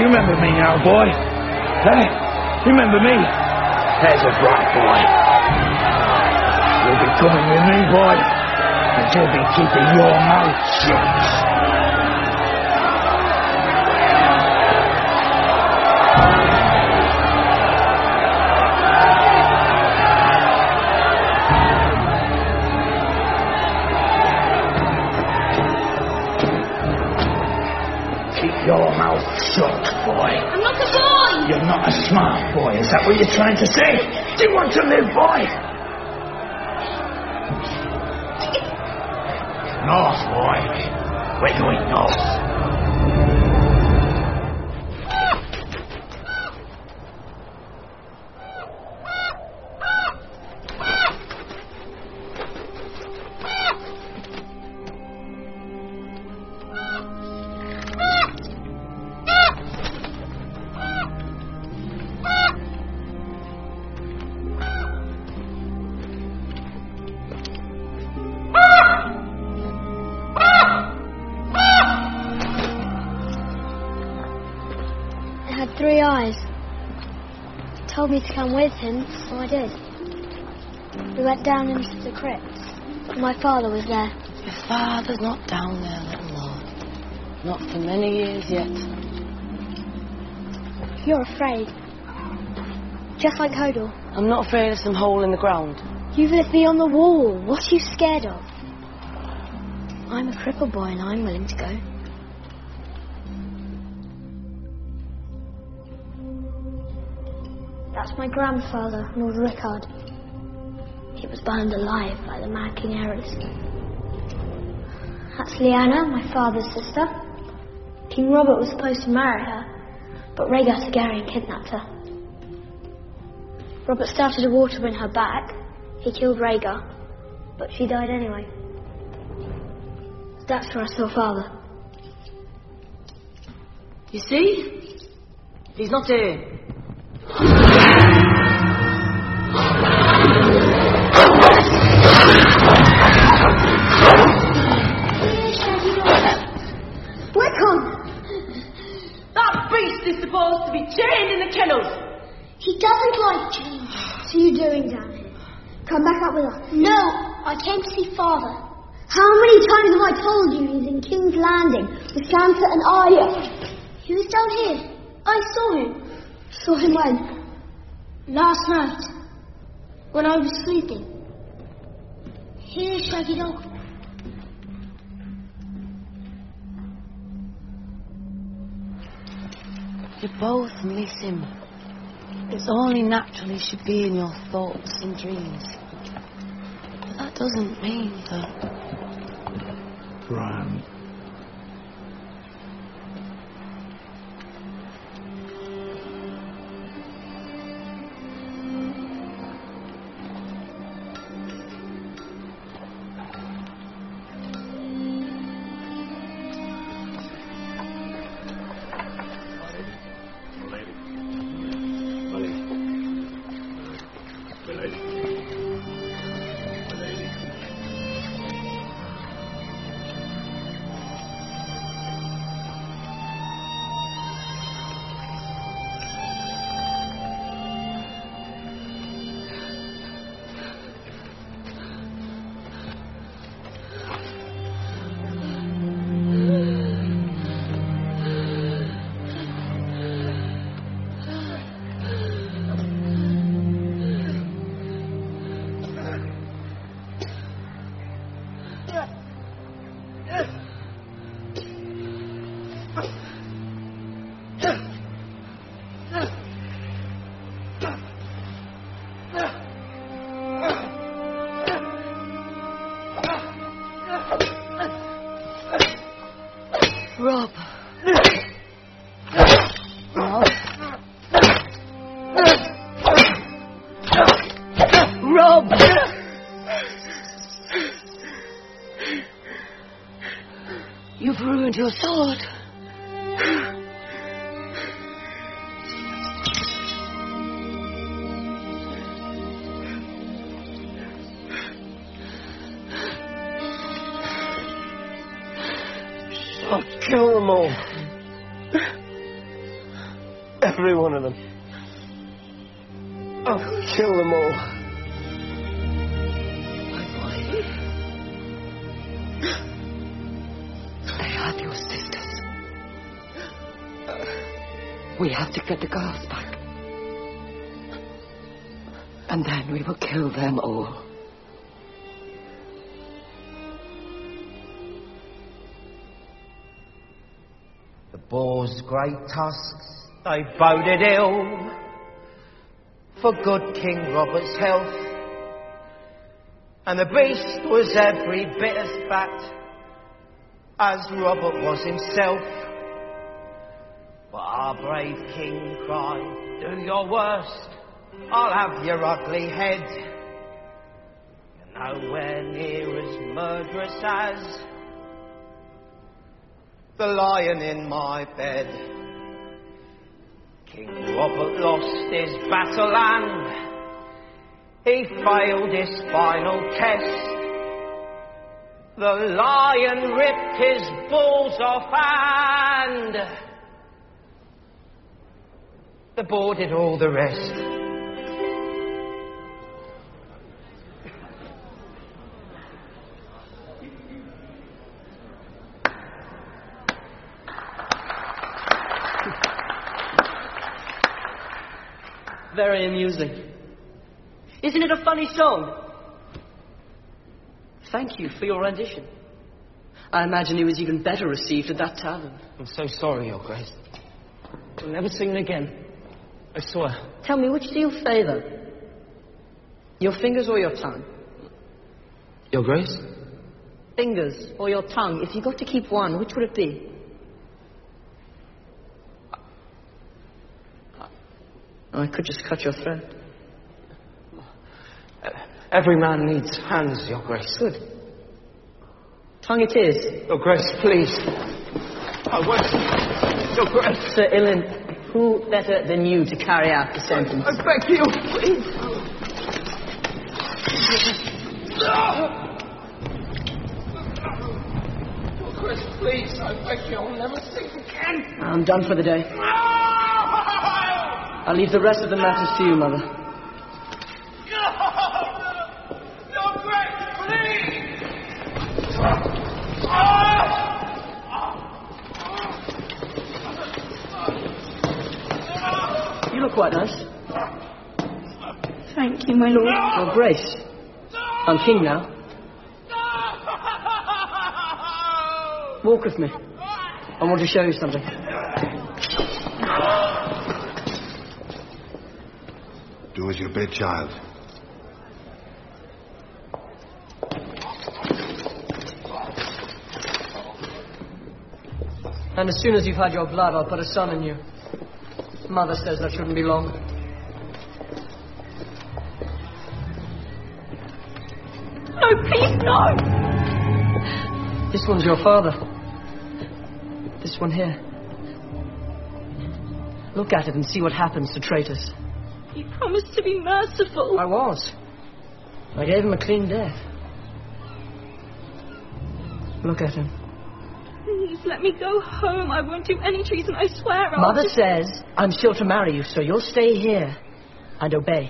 remember me now, boy? Hey, you remember me? There's a bright boy. You'll be coming with me, boy, and you'll be keeping your mouth shut. Your mouth shut, boy. I'm not a boy! You're not a smart boy, is that what you're trying to say? Do you want to live, boy? North, boy. We're going north. Three eyes. He told me to come with him, so I did. We went down into the crypts. My father was there. Your father's not down there, little Lord. Not for many years yet. You're afraid. Just like Hodor. I'm not afraid of some hole in the ground. You've lived beyond the wall. What are you scared of? I'm a cripple boy and I'm willing to go. That's my grandfather, Lord Rickard. He was burned alive by the Mad King Aerys. That's Lyanna, my father's sister. King Robert was supposed to marry her, but Rhaegar Targaryen kidnapped her. Robert started a war to win her back. He killed Rhaegar, but she died anyway. That's where I saw father. You see? He's not here. That beast is supposed to be chained in the kennels. He doesn't like change. What are you doing down here? Come back up with us. No, I came to see father. How many times have I told you he's in King's Landing with Sansa and Arya? He was down here. I saw him. Saw him when? Last night. When I was sleeping. Here, Shaggy Dog. You both miss him. It's only natural he should be in your thoughts and dreams. But that doesn't mean that... Bran. Rob. Rob. You've ruined your sword. I'll kill them all. Every one of them. I'll kill them all. My boy. They are your sisters. We have to get the girls back. And then we will kill them all. The boar's great tusks, they boded ill for good King Robert's health. And the beast was every bit as fat as Robert was himself. But our brave king cried, "Do your worst, I'll have your ugly head. You're nowhere near as murderous as the lion in my bed." King Robert lost his battle and he failed his final test. The lion ripped his balls off and the boar did all the rest. Very amusing. Isn't it a funny song? Thank you for your rendition. I imagine it was even better received at that tavern. I'm so sorry, Your Grace. I'll never sing it again. I swear. Tell me, which do you favour? Your fingers or your tongue? Your Grace? Fingers or your tongue? If you got to keep one, which would it be? I could just cut your throat. Every man needs hands, Your Grace. Good. Tongue it is. Your Grace, please. I won't. Your Grace. Sir Ilan, who better than you to carry out the sentence? I beg you, please. Your Grace, please. I beg you, I'll never sing again. I'm done for the day. I'll leave the rest of the matters to you, Mother. Your Grace, please! You look quite nice. Thank you, my lord. Your Grace. I'm king now. Walk with me. I want to show you something. Do as you bid, child. And as soon as you've had your blood, I'll put a son in you. Mother says that shouldn't be long. No, please, no! This one's your father. This one here. Look at it and see what happens to traitors. You promised to be merciful. I was. I gave him a clean death. Look at him. Please let me go home. I won't do any treason, I swear. Mother says I'm still to marry you, so you'll stay here and obey.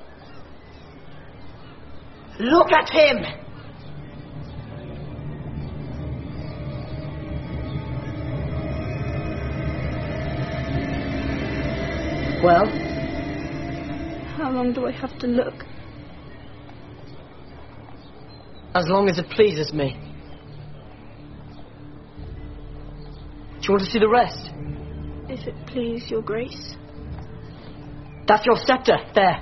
Look at him! Well? How long do I have to look? As long as it pleases me. Do you want to see the rest? If it please your grace. That's your scepter, there.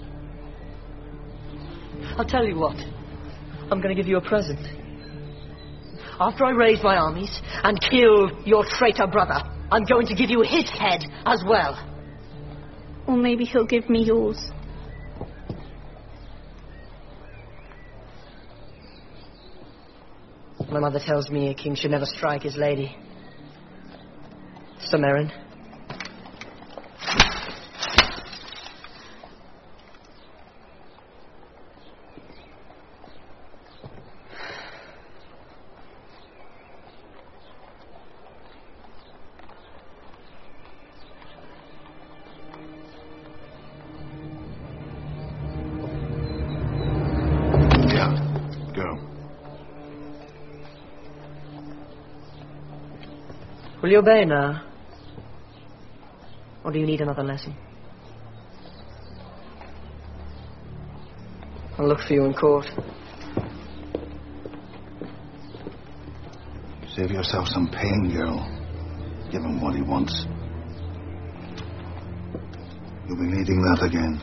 I'll tell you what. I'm going to give you a present. After I raise my armies and kill your traitor brother, I'm going to give you his head as well. Or maybe he'll give me yours. My mother tells me a king should never strike his lady. Sir Meryn. Will you obey now? Or do you need another lesson? I'll look for you in court. Save yourself some pain, girl. Give him what he wants. You'll be needing that again.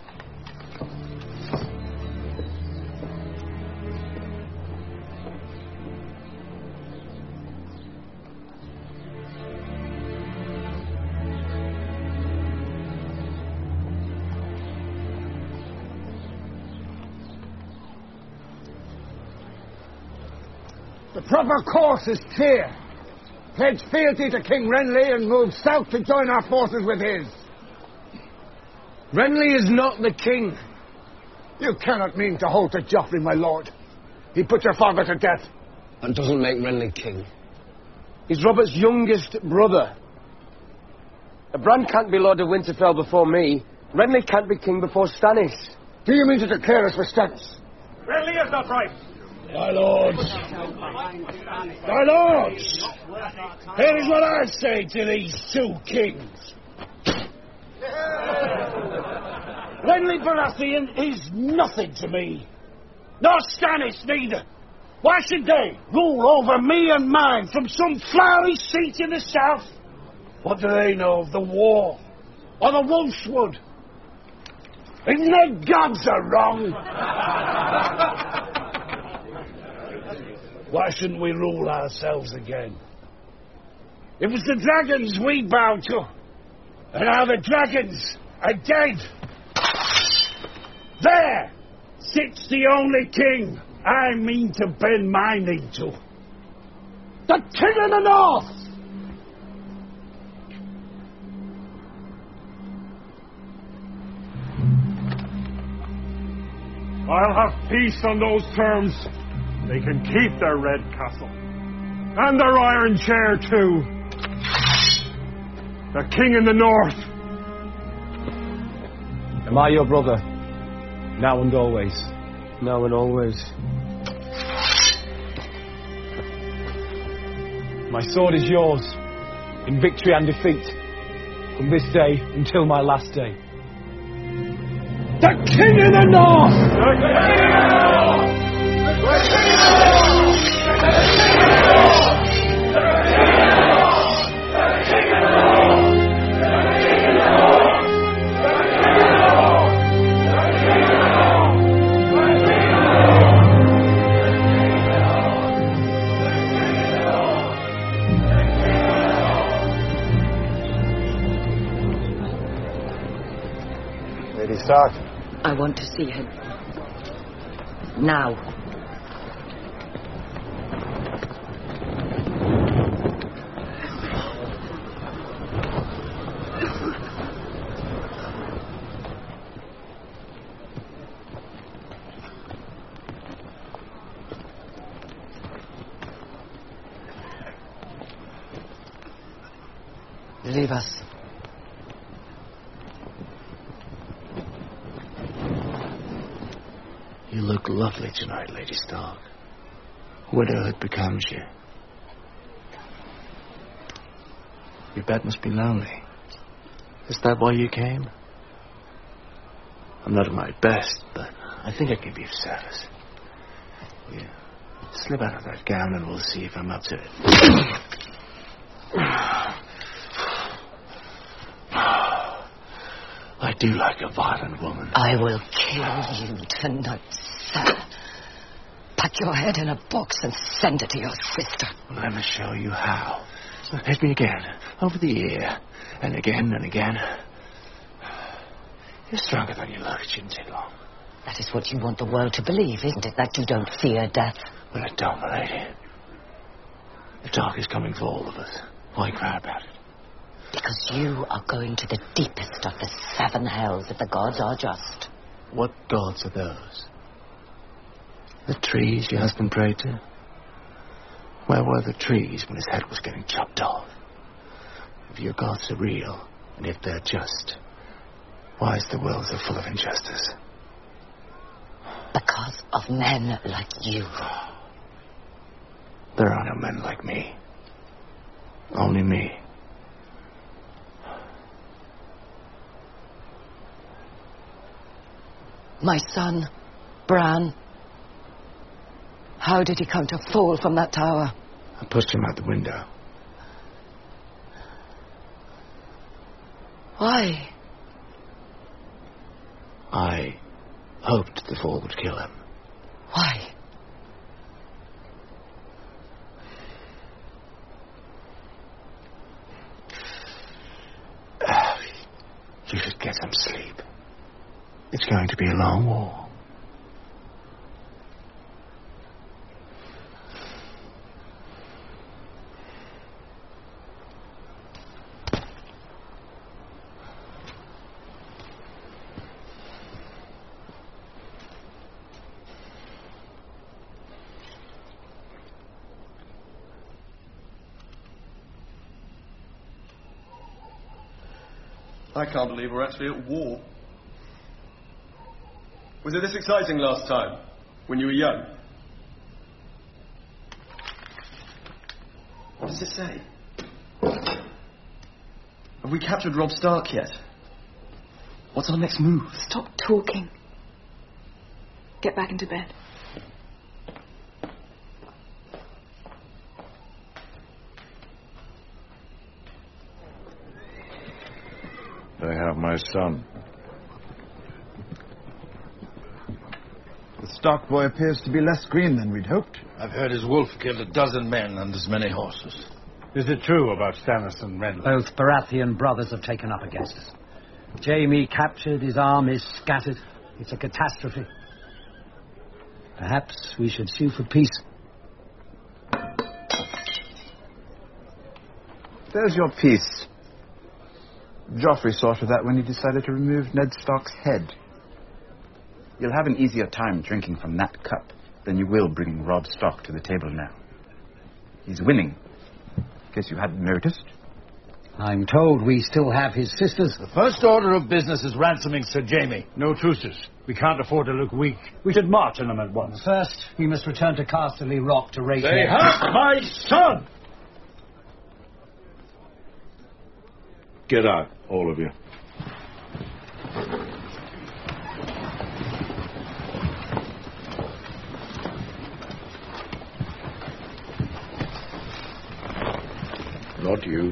The proper course is clear. Pledge fealty to King Renly and move south to join our forces with his. Renly is not the king. You cannot mean to hold to Joffrey, my lord. He put your father to death. That doesn't make Renly king. He's Robert's youngest brother. Bran can't be Lord of Winterfell before me. Renly can't be king before Stannis. Do you mean to declare us for Stannis? Renly is not right. My lords. My lords. Here is what I say to these two kings. Renly Baratheon is nothing to me. Nor Stannis neither. Why should they rule over me and mine from some flowery seat in the south? What do they know of the war? Or the Wolfswood? Even their gods are wrong. Why shouldn't we rule ourselves again? It was the dragons we bowed to. And now the dragons are dead. There sits the only king I mean to bend my knee to. The King of the North! I'll have peace on those terms. They can keep their red castle. And their iron chair, too. The king in the north. Am I your brother? Now and always. Now and always. My sword is yours, in victory and defeat, from this day until my last day. The King of the North! The king in the north! The king in the north! The king in the north! Lady Stark. I want to see him. Now. Leave us. You look lovely tonight, Lady Stark. Widowhood becomes you. Your bed must be lonely. Is that why you came? I'm not at my best, but I think I can be of service. Yeah. Slip out of that gown and we'll see if I'm up to it. I do like a violent woman. I will kill you tonight, sir. Pack your head in a box and send it to your sister. Let me show you how. Hit me again, over the ear, and again and again. You're stronger than you look. It shouldn't take long. That is what you want the world to believe, isn't it? That you don't fear death. Well, I don't, my lady. The dark is coming for all of us. Why cry about it? Because you are going to the deepest of the 7 hells if the gods are just. What gods are those? The trees your husband prayed to? Where were the trees when his head was getting chopped off? If your gods are real, and if they're just, why is the world so full of injustice? Because of men like you. There are no men like me. Only me. My son, Bran. How did he come to fall from that tower? I pushed him out the window. Why? I hoped the fall would kill him. Why? You should get some sleep. It's going to be a long war. I can't believe we're actually at war. Was it this exciting last time, when you were young? What does it say? Have we captured Robb Stark yet? What's our next move? Stop talking. Get back into bed. They have my son. The Stark boy appears to be less green than we'd hoped. I've heard his wolf killed 12 men and as many horses. Is it true about Stannis and Renly? Both Baratheon brothers have taken up against us. Jaime captured, his armies scattered. It's a catastrophe. Perhaps we should sue for peace. There's your peace. Joffrey saw to that when he decided to remove Ned Stark's head. You'll have an easier time drinking from that cup than you will bringing Robb Stark to the table now. He's winning. In case you hadn't noticed. I'm told we still have his sisters. The first order of business is ransoming Sir Jaime. No truces. We can't afford to look weak. We should march on them at once. First, we must return to Casterly Rock to raise... They have my son! Get out, all of you. Not you.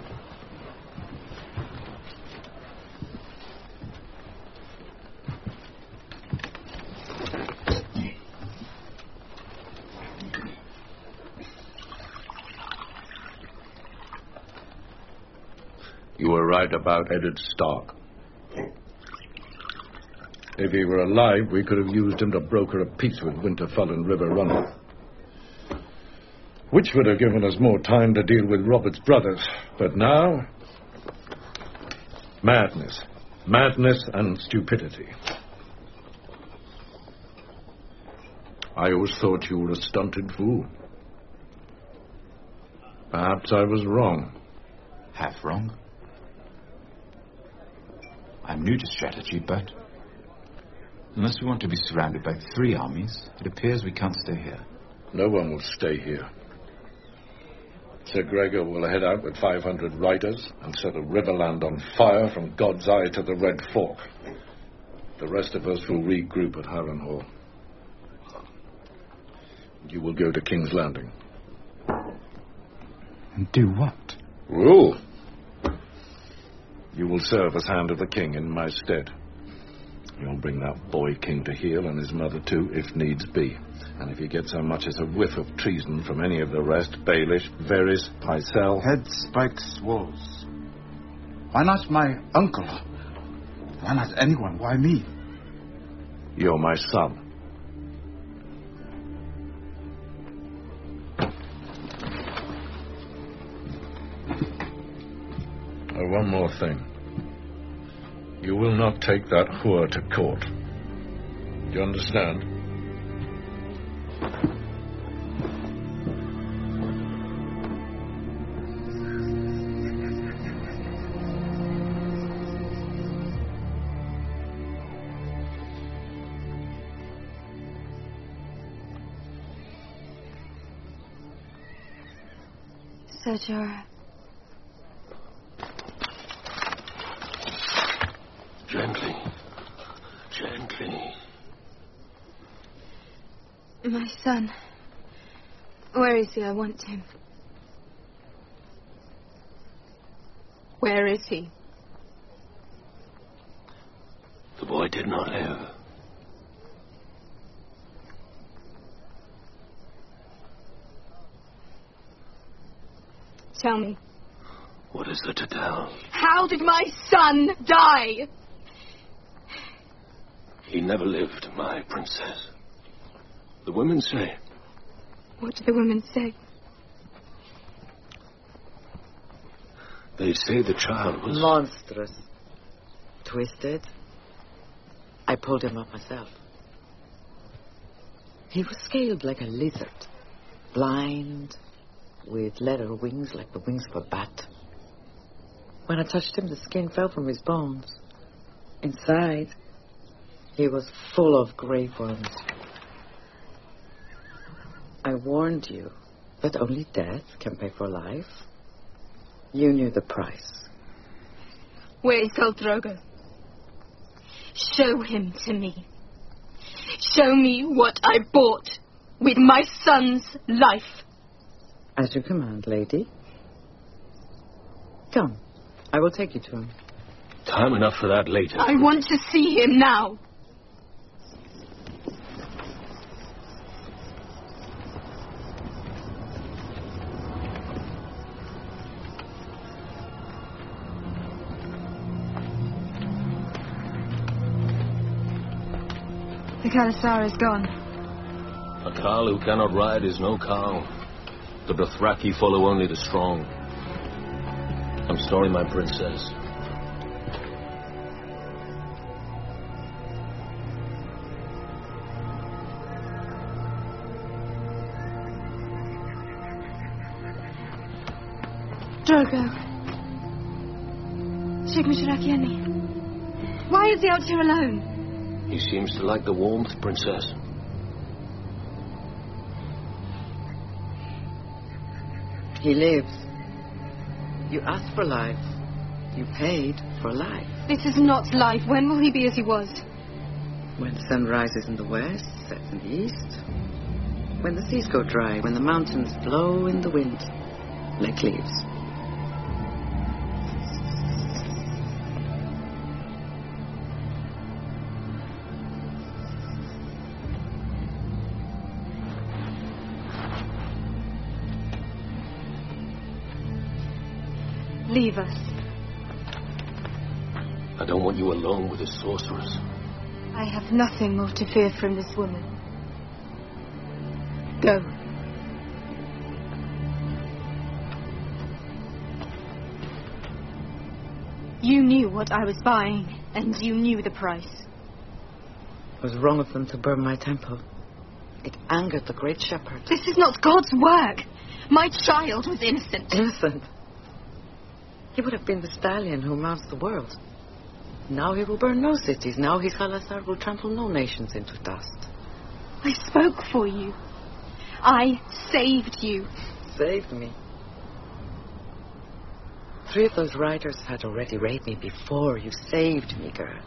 You were right about Eddard Stark. If he were alive, we could have used him to broker a peace with Winterfell and River Run, which would have given us more time to deal with Robert's brothers. But now, madness. Madness and stupidity. I always thought you were a stunted fool. Perhaps I was wrong. Half wrong? I'm new to strategy, but unless we want to be surrounded by 3 armies, it appears we can't stay here. No one will stay here. Sir Gregor will head out with 500 riders and set a riverland on fire from God's Eye to the Red Fork. The rest of us will regroup at Harrenhal. You will go to King's Landing. And do what? Rule. You will serve as Hand of the King in my stead. You'll bring that boy king to heel and his mother too, if needs be. And if you get so much as a whiff of treason from any of the rest, Baelish, Varys, Pycelle... Head spikes walls. Why not my uncle? Why not anyone? Why me? You're my son. One more thing. You will not take that whore to court. Do you understand? Sir Jorah, Gently. My son. Where is he? I want him. Where is he? The boy did not live. Tell me. What is there to tell? How did my son die? He never lived, my princess. The women say. What do the women say? They say the child was... Monstrous. Twisted. I pulled him up myself. He was scaled like a lizard. Blind, with leather wings like the wings of a bat. When I touched him, the skin fell from his bones. Inside, he was full of grey worms. I warned you that only death can pay for life. You knew the price. Where is Khal Drogo? Show him to me. Show me what I bought with my son's life. As you command, lady. Come, I will take you to him. Time enough for that later. I want to see him now. The Khalasar is gone. A Khal who cannot ride is no Khal. The Dothraki follow only the strong. I'm sorry, my princess. Drogo. Sheikh Mishrakiani. Why is he out here alone? He seems to like the warmth, princess. He lives. You asked for life. You paid for life. This is not life. When will he be as he was? When the sun rises in the west, sets in the east. When the seas go dry, when the mountains blow in the wind like leaves. Leave us. I don't want you alone with this sorceress. I have nothing more to fear from this woman. Go. You knew what I was buying, and you knew the price. It was wrong of them to burn my temple. It angered the great shepherd. This is not God's work. My child was innocent. Innocent? He would have been the stallion who mounts the world. Now he will burn no cities. Now his Khalasar will trample no nations into dust. I spoke for you. I saved you. Saved me? 3 of those riders had already raped me before you saved me, girl.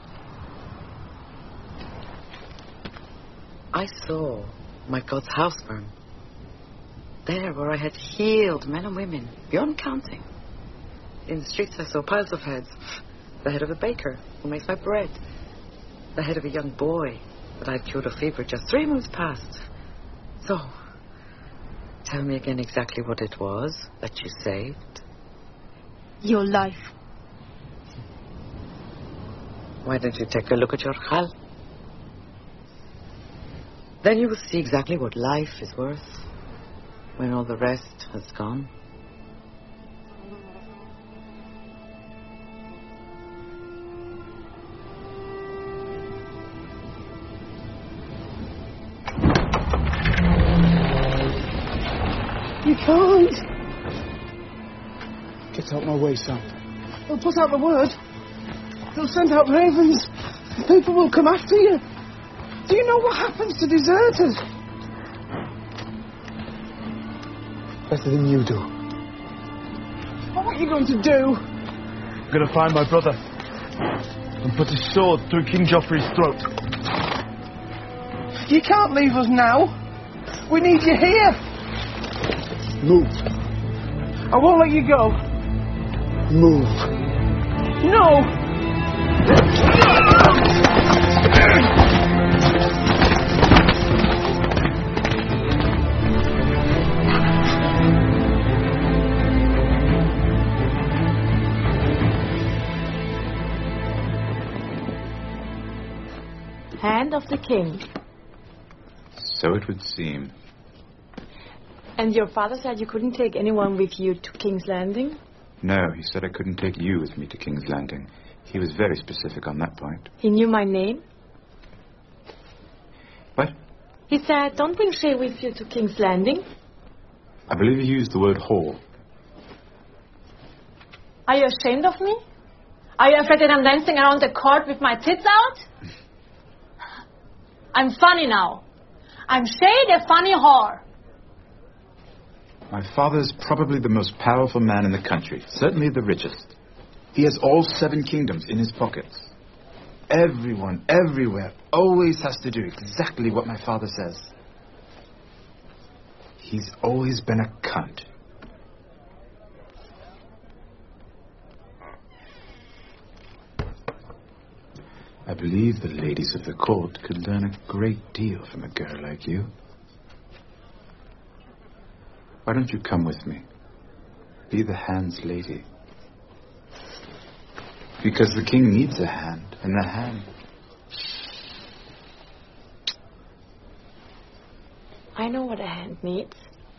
I saw my God's house burn. There where I had healed men and women, beyond counting. In the streets I saw piles of heads. The head of a baker who makes my bread. The head of a young boy that I'd cured of fever just 3 moons past. So, tell me again exactly what it was that you saved. Your life. Why don't you take a look at your Khal? Then you will see exactly what life is worth when all the rest has gone. You can't. Get out my way, son. They'll put out the word. They'll send out ravens. People will come after you. Do you know what happens to deserters? Better than you do. What are you going to do? I'm going to find my brother. and put his sword through King Joffrey's throat. You can't leave us now. We need you here. Move. I won't let you go. Move. No! Hand of the king. So it would seem. And your father said you couldn't take anyone with you to King's Landing? No, he said I couldn't take you with me to King's Landing. He was very specific on that point. He knew my name? What? He said, don't bring Shay with you to King's Landing. I believe he used the word whore. Are you ashamed of me? Are you afraid that I'm dancing around the court with my tits out? I'm funny now. I'm Shay the funny whore. My father's probably the most powerful man in the country, certainly the richest. He has all 7 kingdoms in his pockets. Everyone, everywhere, always has to do exactly what my father says. He's always been a cunt. I believe the ladies of the court could learn a great deal from a girl like you. Why don't you come with me? Be the hand's lady. Because the king needs a hand, and a hand. I know what a hand needs.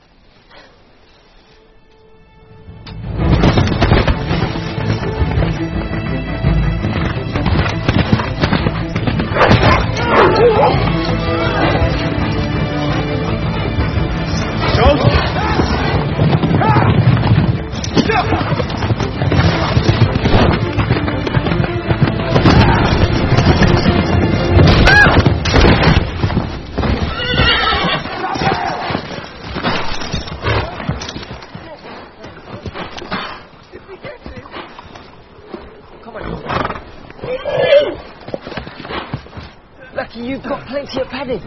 You've got plenty of padding.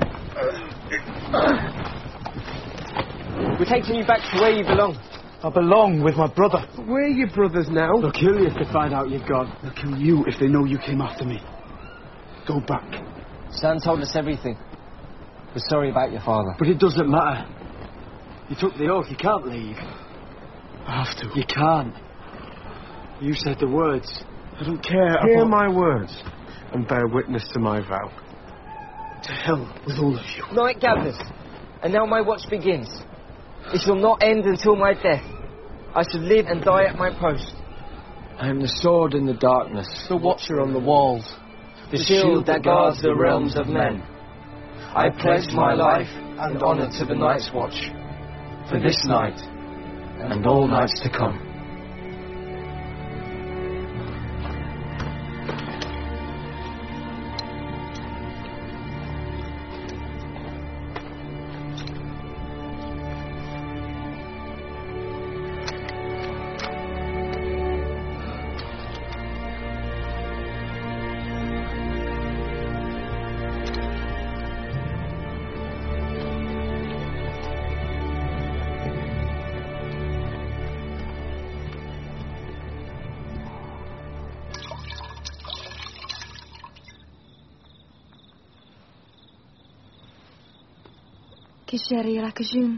We're taking you back to where you belong. I belong with my brother. But where are your brothers now? They'll kill you if they find out you're gone. They'll kill you if they know you came after me. Go back. Stan told us everything. We're sorry about your father. But it doesn't matter. You took the oath. You can't leave. I have to. You can't. You said the words. I don't care. Hear my words and bear witness to my vow. To hell with all of you. Night gathers, and now my watch begins. It shall not end until my death. I shall live and die at my post. I am the sword in the darkness, the watcher on the walls, the shield that guards the realms of men. I pledge my life and honour to the Night's Watch, for this night and all nights to come. Kisheri Rakajun.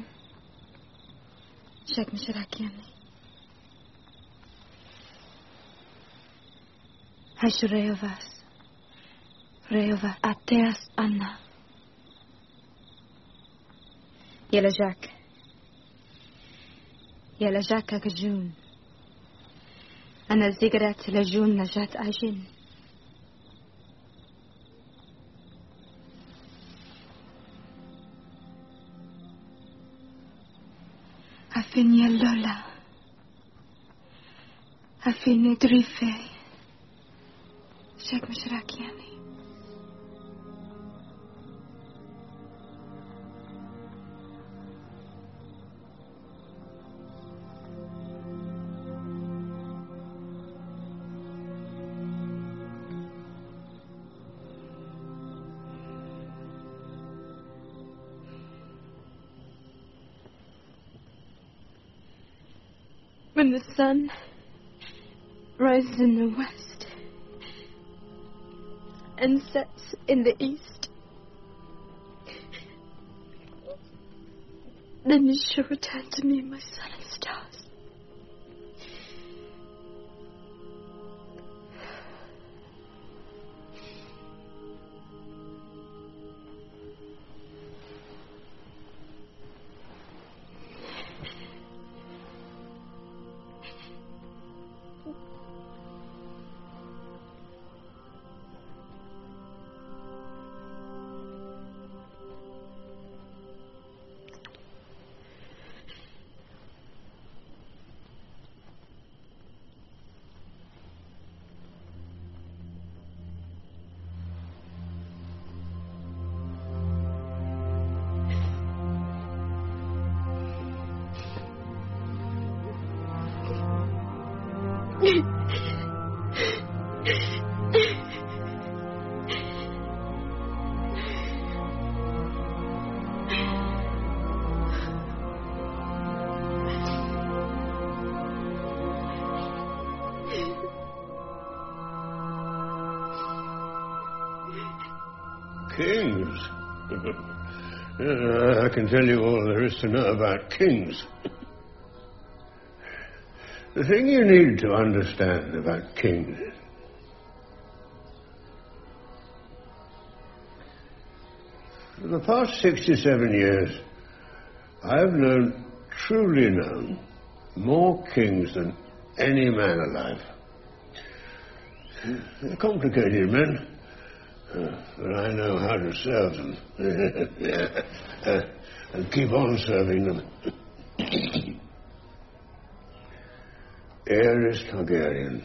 Shek Mishrakiani. Hashureyovas. Reyova Ateas Anna. Yelajak. Yelajak Akajun. Ana Zigrat Lajun Najat Ajin. Afin Yalola. Afin Idrife. Shek Mishrakiani. when the sun rises in the west and sets in the east, then you shall return to me, my sun and stars. Kings? I can tell you all there is to know about kings. The thing you need to understand about kings for the past 67 years, I've truly known, more kings than any man alive. They're complicated men. But I know how to serve them. And keep on serving them. Aerys Targaryen.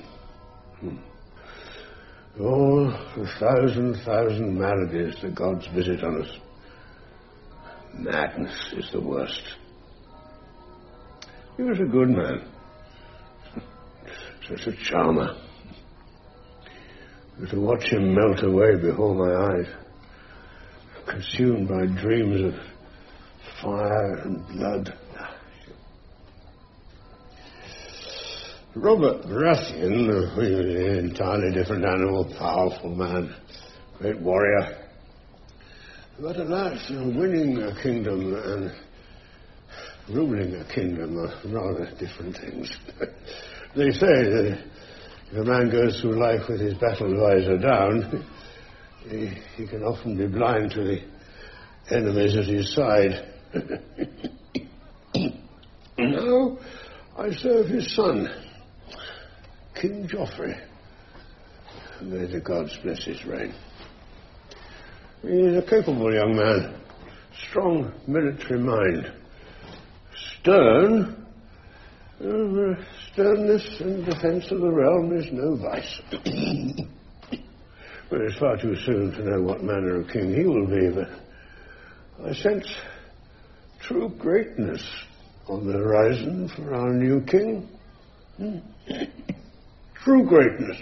All the thousand maladies the gods visit on us. Madness is the worst. He was a good man. Such a charmer. To watch him melt away before my eyes, consumed by dreams of fire and blood. Robert Baratheon, an entirely different animal, powerful man, great warrior. But alas, winning a kingdom and ruling a kingdom are rather different things. They say that if a man goes through life with his battle visor down, he can often be blind to the enemies at his side. Now I serve his son, King Joffrey. May the gods bless his reign. He is a capable young man, strong military mind, stern. Sternness and defence of the realm is no vice. Well, it's far too soon to know what manner of king he will be, but I sense true greatness on the horizon for our new king. True greatness.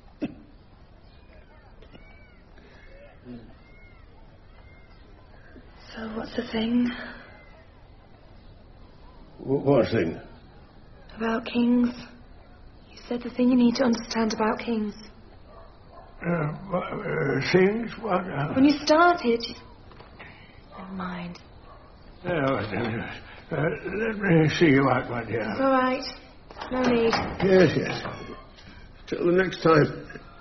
So what's the thing? What thing? About kings. You said the thing you need to understand about kings. Things? What? When you started... Never mind. Let me see you out, my dear. It's all right. No need. Yes. Till the next time.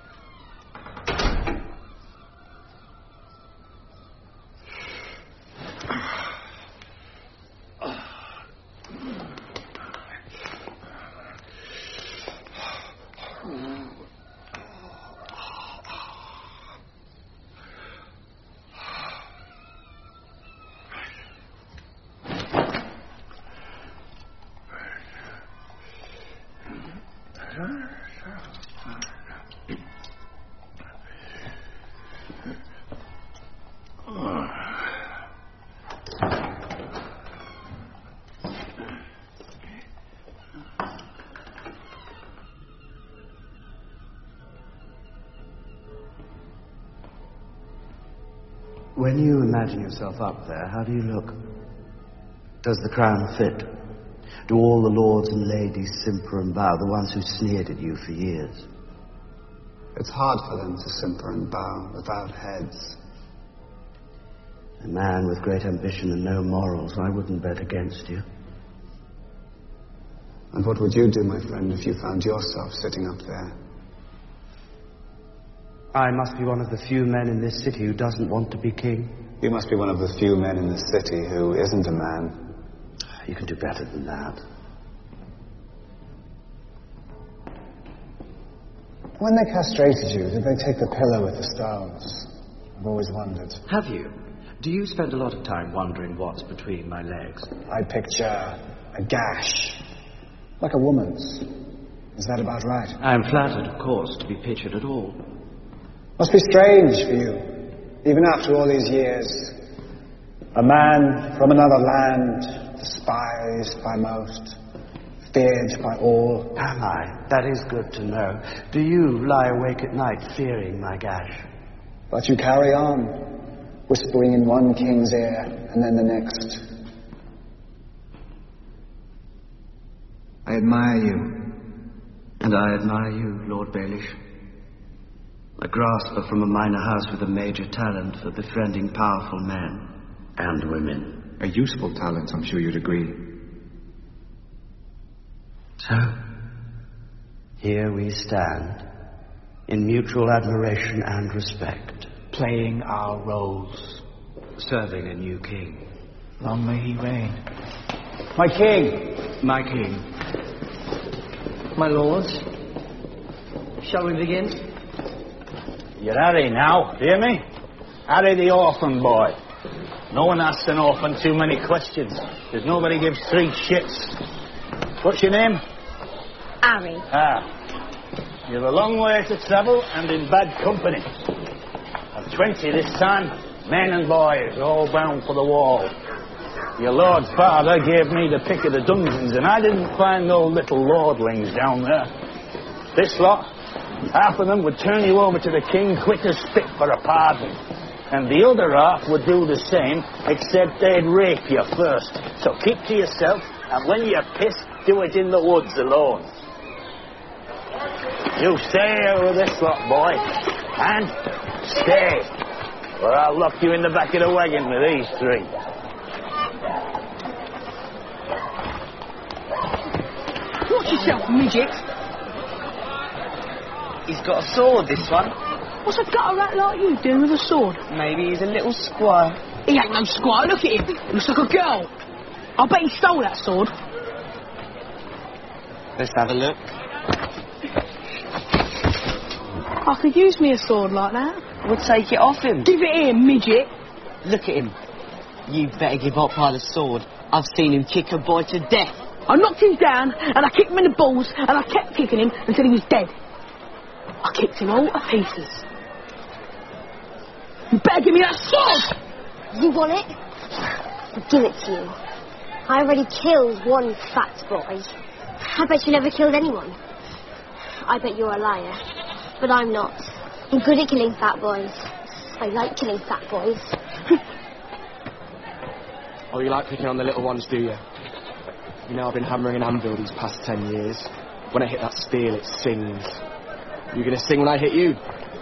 When you imagine yourself up there, how do you look? Does the crown fit? Do all the lords and ladies simper and bow, the ones who sneered at you for years? It's hard for them to simper and bow without heads. A man with great ambition and no morals, I wouldn't bet against you. And what would you do, my friend, if you found yourself sitting up there? I must be one of the few men in this city who doesn't want to be king. You must be one of the few men in this city who isn't a man. You can do better than that. When they castrated you, did they take the pillow with the stones? I've always wondered. Have you? Do you spend a lot of time wondering what's between my legs? I picture a gash, like a woman's. Is that about right? I am flattered, of course, to be pictured at all. Must be strange for you, even after all these years. A man from another land, despised by most, feared by all. Am I? That is good to know. Do you lie awake at night fearing my gash? But you carry on, whispering in one king's ear and then the next. I admire you. And I admire you, Lord Baelish. A grasper from a minor house with a major talent for befriending powerful men and women. A useful talent, I'm sure you'd agree. So, here we stand, in mutual admiration and respect. Playing our roles. Serving a new king. Long may he reign. My king! My king. My lords, shall we begin? You're Harry now, hear me? Harry the orphan boy. No one asks an orphan too many questions, because nobody gives 3 shits. What's your name? Harry. Ah. You've a long way to travel and in bad company. At 20 this time, men and boys, all bound for the wall. Your lord's father gave me the pick of the dungeons, and I didn't find no little lordlings down there. This lot, half of them would turn you over to the king quick as spit for a pardon. And the other half would do the same, except they'd rape you first. So keep to yourself, and when you're pissed, do it in the woods alone. You stay here with this lot, boy. And stay, or I'll lock you in the back of the wagon with these 3. Watch yourself, midget. He's got a sword, this one. What's a gutter rat like you doing with a sword? Maybe he's a little squire. He ain't no squire, look at him. He looks like a girl. I bet he stole that sword. Let's have a look. I could use me a sword like that. We'll take it off him. Give it here, midget. Look at him. You better give up by the sword. I've seen him kick a boy to death. I knocked him down, and I kicked him in the balls, and I kept kicking him until he was dead. I kicked him all to pieces. You better give me that sword! You want it? I'll give it to you. I already killed one fat boy. I bet you never killed anyone. I bet you're a liar. But I'm not. I'm good at killing fat boys. I like killing fat boys. Oh, you like picking on the little ones, do you? You know, I've been hammering an anvil these past 10 years. When I hit that steel, it sings. You gonna sing when I hit you?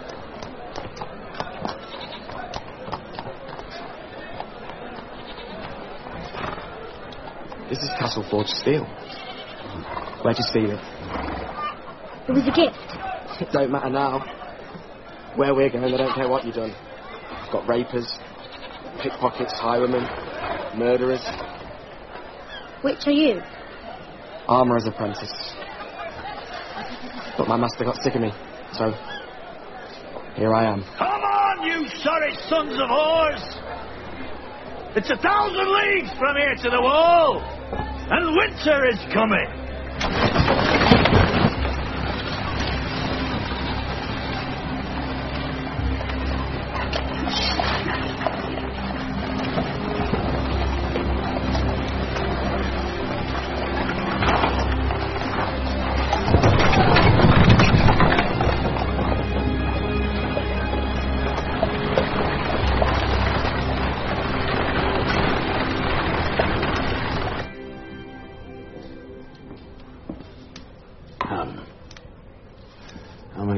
This is Castle Forge steel. Where'd you steal it? It was a gift. It don't matter now. Where we're going, they don't care what you've done. I've got rapers, pickpockets, highwaymen, murderers. Which are you? Armourer's apprentice. But my master got sick of me, so here I am. Come on, you sorry sons of whores! It's 1,000 leagues from here to the wall, and winter is coming.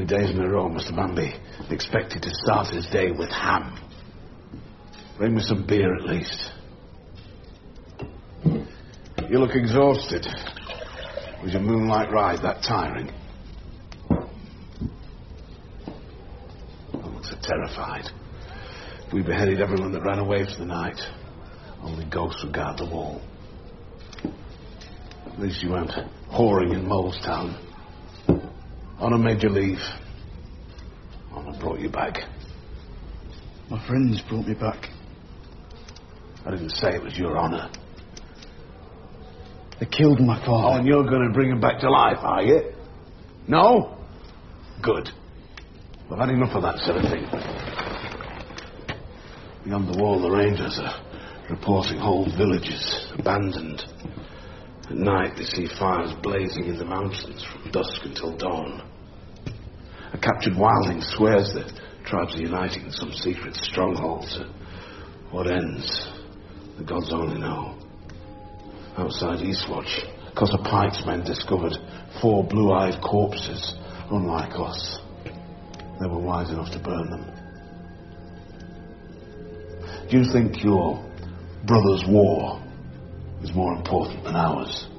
days in a row must a man be expected to start his day with ham? Bring me some beer at least. You look exhausted. Was your moonlight ride that tiring? Oh, so terrified. If we beheaded everyone that ran away for the night, only ghosts would guard the wall. At least you weren't whoring in Molestown. Honor made you leave. Honor brought you back. My friends brought me back. I didn't say it was your honor. They killed my father. Oh, and you're going to bring him back to life, are you? No? Good. I've had enough of that sort of thing. Beyond the wall, the Rangers are reporting whole villages abandoned. At night, they see fires blazing in the mountains from dusk until dawn. A captured wildling swears that tribes are uniting in some secret strongholds. What ends, the gods only know. Outside Eastwatch, Cotter Pike's men discovered 4 blue-eyed corpses, unlike us. They were wise enough to burn them. Do you think your brother's war is more important than ours?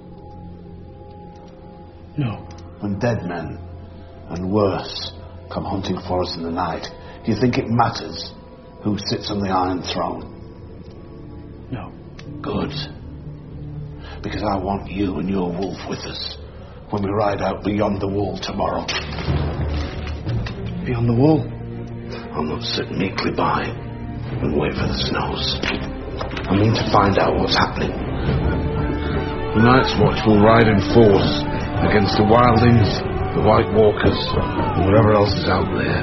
No. When dead men, and worse, come hunting for us in the night, do you think it matters who sits on the Iron Throne? No. Good. Because I want you and your wolf with us when we ride out beyond the wall tomorrow. Beyond the wall? I'll not sit meekly by and wait for the snows. I mean to find out what's happening. The Night's Watch will ride in force against the Wildlings, the White Walkers, and whatever else is out there.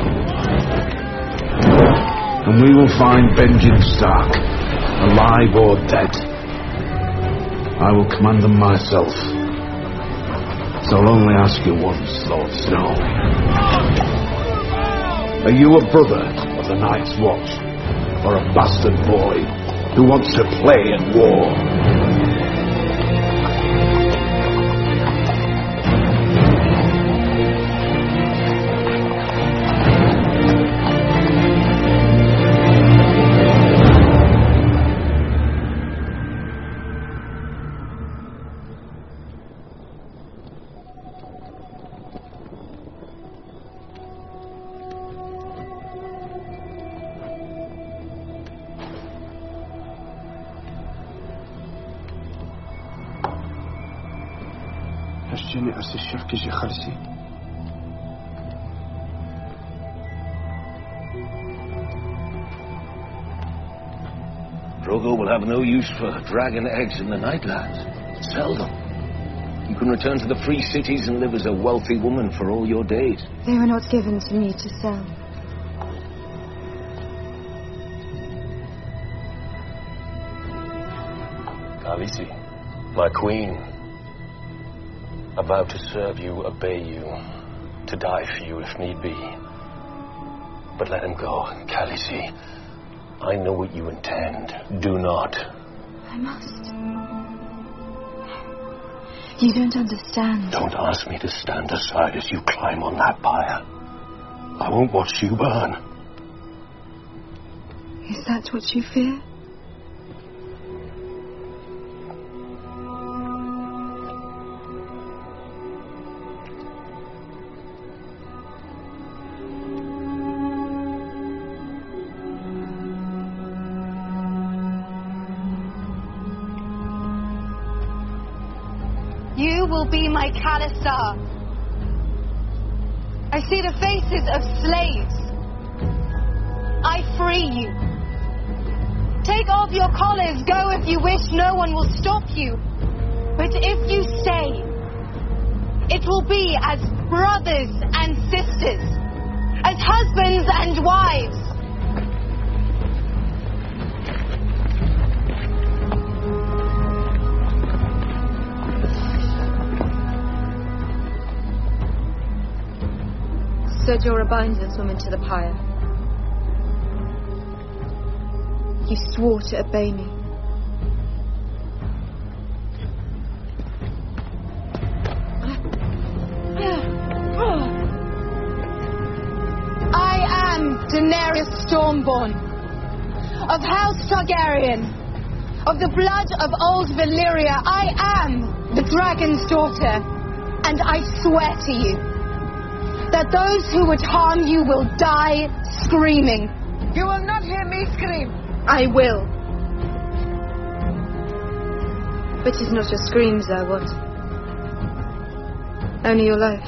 And we will find Benjen Stark, alive or dead. I will command them myself. So I'll only ask you once, Lord Snow. Are you a brother of the Night's Watch, or a bastard boy who wants to play at war? هشجني أس الشرك جي خلصي. Drogo will have no use for dragon eggs in the Nightlands. Sell them. You can return to the free cities and live as a wealthy woman for all your days. They were not given to me to sell. Khaleesi, my queen. I vow to serve you, obey you, to die for you if need be. But let him go, Khaleesi. I know what you intend. Do not. I must. You don't understand. Don't ask me to stand aside as you climb on that pyre. I won't watch you burn. Is that what you fear? You will be my Khalasar. I see the faces of slaves. I free you. Take off your collars, go if you wish, no one will stop you. But if you stay, it will be as brothers and sisters, as husbands and wives. So Jorah binds this woman to the pyre. You swore to obey me. Daenerys Stormborn, of House Targaryen, of the blood of old Valyria. I am the dragon's daughter, and I swear to you that those who would harm you will die screaming. You will not hear me scream. I will. But it's not your screams I want. Only your life.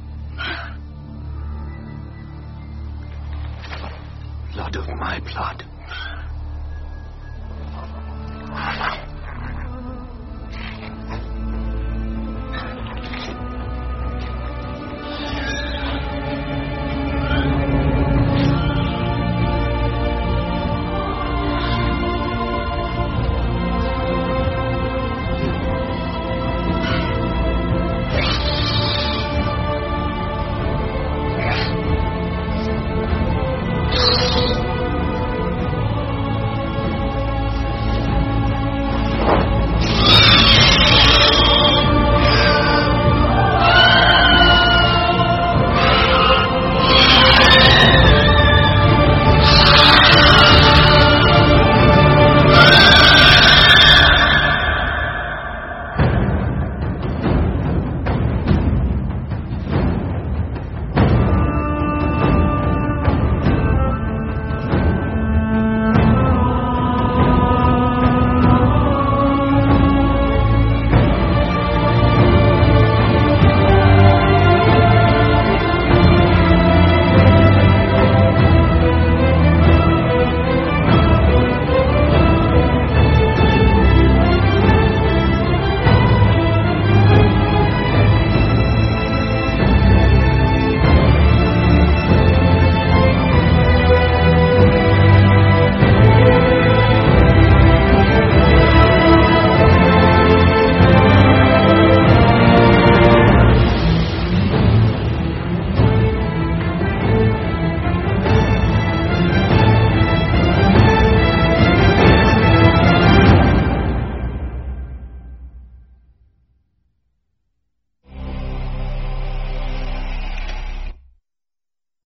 Blood of my blood.